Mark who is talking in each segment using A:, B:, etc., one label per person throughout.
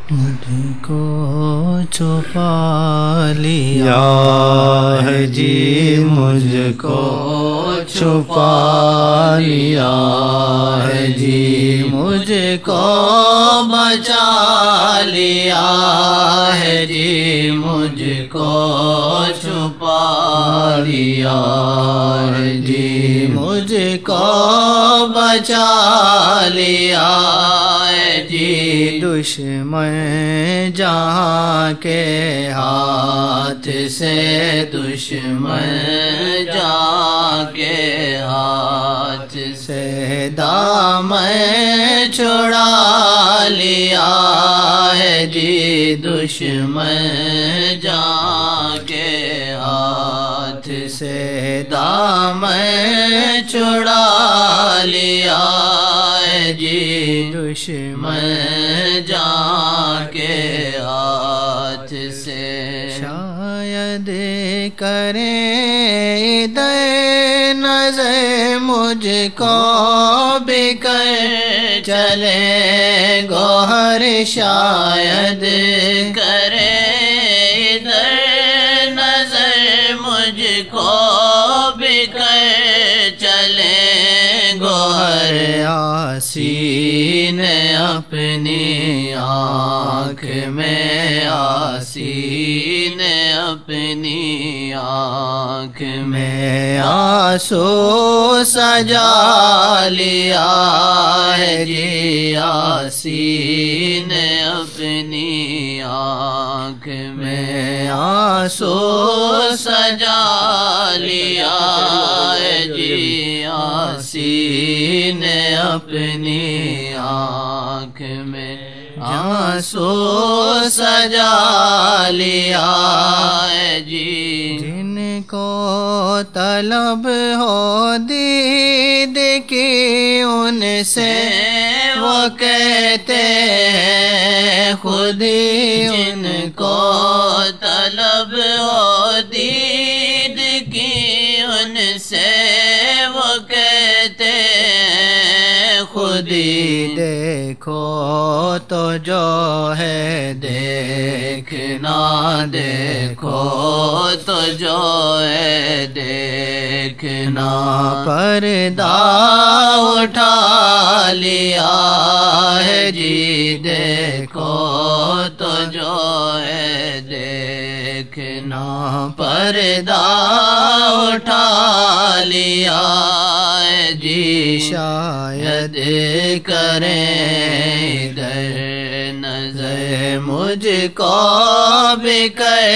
A: مجھ کو چھپا لیا ہے جی، مجھ کو چھپا لیا ہے جی، مجھ کو بچا لیا ہے جی، مجھ کو چھپا لیا ہے جی، مجھ کو بچا لیا ہے جی، دشمن جہاں کے ہاتھ سے، دشمن جہاں کے ہاتھ سے دامن چھڑا لیا ہے جی، دشمن جہاں کے ہاتھ سے دامن چھڑا لیا ہے جی، دشمن جہاں کے ہاتھ سے شاید کریں ادھر نظر مجھ کو بکر چلے گوہر، شاید کریں ادھر نظر مجھ کو بکر چلے گوہر، آسین اپنی آنکھ میں، آسین اپنی آنکھ میں آنسو سجا لیا ہے جی، آسین اپنی آنکھ میں آنسو سجا لیا ہے جی، آسین اپنی آنکھ میں آنسو سجا لیا ہے جی، جن کو طلب ہو دید کی ان سے وہ کہتے ہیں خود ہی، جن کو طلب ہو دید کی ان سے وہ کہتے ہیں خود ہی، دیکھو تو جو ہے دیکھنا، دیکھو تو جو ہے دیکھنا، پردہ اٹھا لیا ہے جی، دیکھو تو جو ہے دیکھنا، پردہ اٹھا لیا ہے جی، شاید کریں ادھر نظر مجھ کو بکر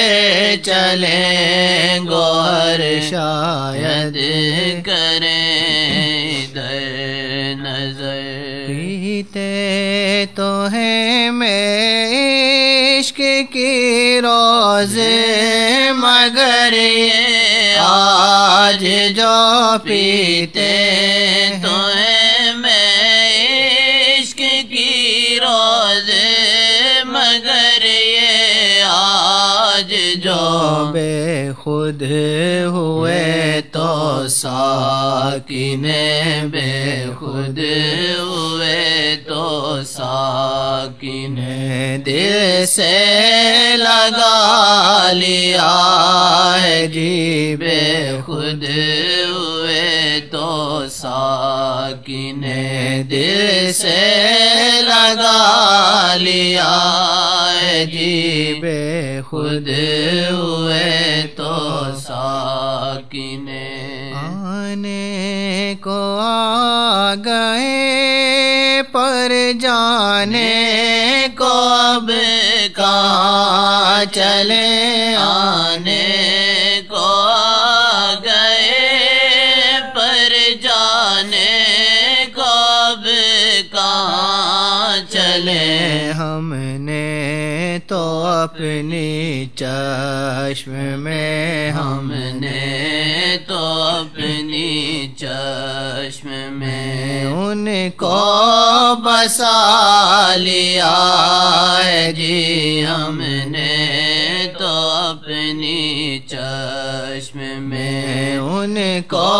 A: چلیں گوہر، شاید کریں ادھر نظر، پیتے تو ہیں میں عشق کی روز مگر یہ آج جو پیتے تو ہیں میں عشق کی روز مگر یہ آج جو بے خود ہوئے تو ساکن بے خود ہوئے تو ساکن دل سے لگا لیا ہے جی، بے خود ہوئے تو ساکن دل سے لگا لیا ہے جی، بے خود ہوئے تو ساکن آنے کو آ گئے پر جانے کو اب کہاں چلے، آنے کو آ گئے پر جانے کو اب کہاں چلے، ہم نے تو اپنی چشم میں، ہم نے تو اپنی چشم میں ان کو بسا لیا ہے جی، ہم نے تو اپنی چشم میں ان کو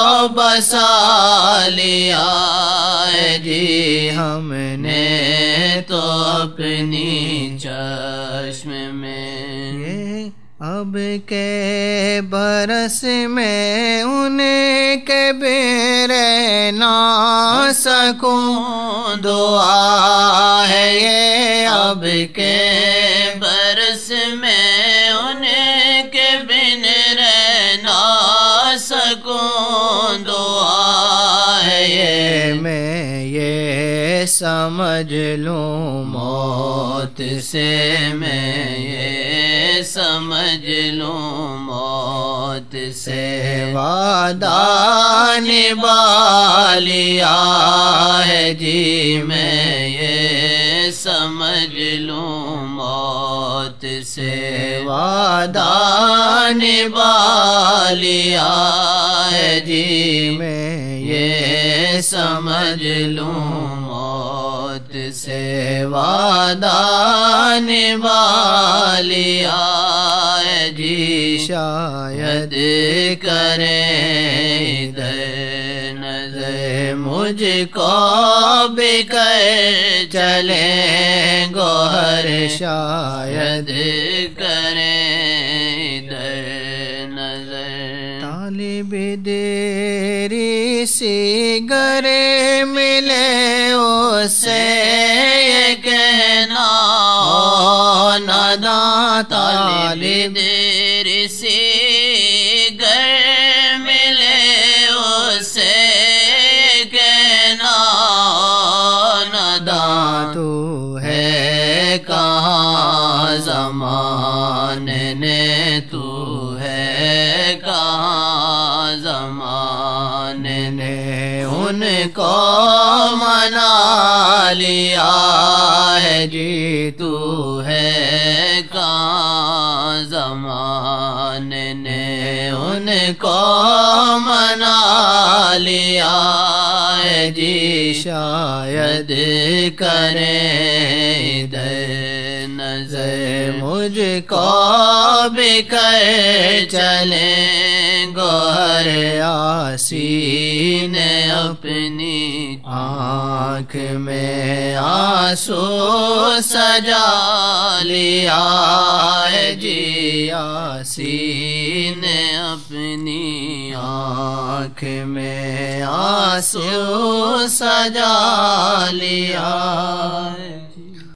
A: بسا لیا ہے جی، ہم نے تو اپنی چشم میں،
B: یہ اب کے برس میں ان کے بے رہ نہ سکوں، دعا ہے یہ اب کے
A: برس میں ان کے بن رہ نہ سکوں، دعا ہے یہ
B: میں یہ سمجھ لوں
A: موت سے، میں یہ سمجھ لوں موت سے،
B: وعدہ نبھا لیا ہے جی
A: میں یہ سمجھ لوں موت سے،
B: وعدہ نبھا لیا ہے جی میں یہ سمجھ لوں موت سے، وعدہ نبھا لیا ہے جی شاید
A: کریں ادھر نظر
B: مجھ کو بھی کر چلیں گوہر شاید
A: کریں ادھر نظر،
B: طالب دیری سی گر ملے اس سے یہ کہنا او ناداں، طالب
A: دیر سے گر ملے اس سے کہنا ناداں،
B: تو ہے کہاں زمانے نے، تو ہے کہاں زمانے نے ان کو منا لیا ہے جی، تو ہے کہاں زمانے نے ان کو منا لیا ہے جی شاید کریں ادھر نظر مجھ کو بھی کر چلیں گوہر یاسین
A: اپنی
B: آنکھ میں آنسو سجا لیا ہے جی، یاسین
A: اپنی
B: آنکھ میں آنسو سجا لیا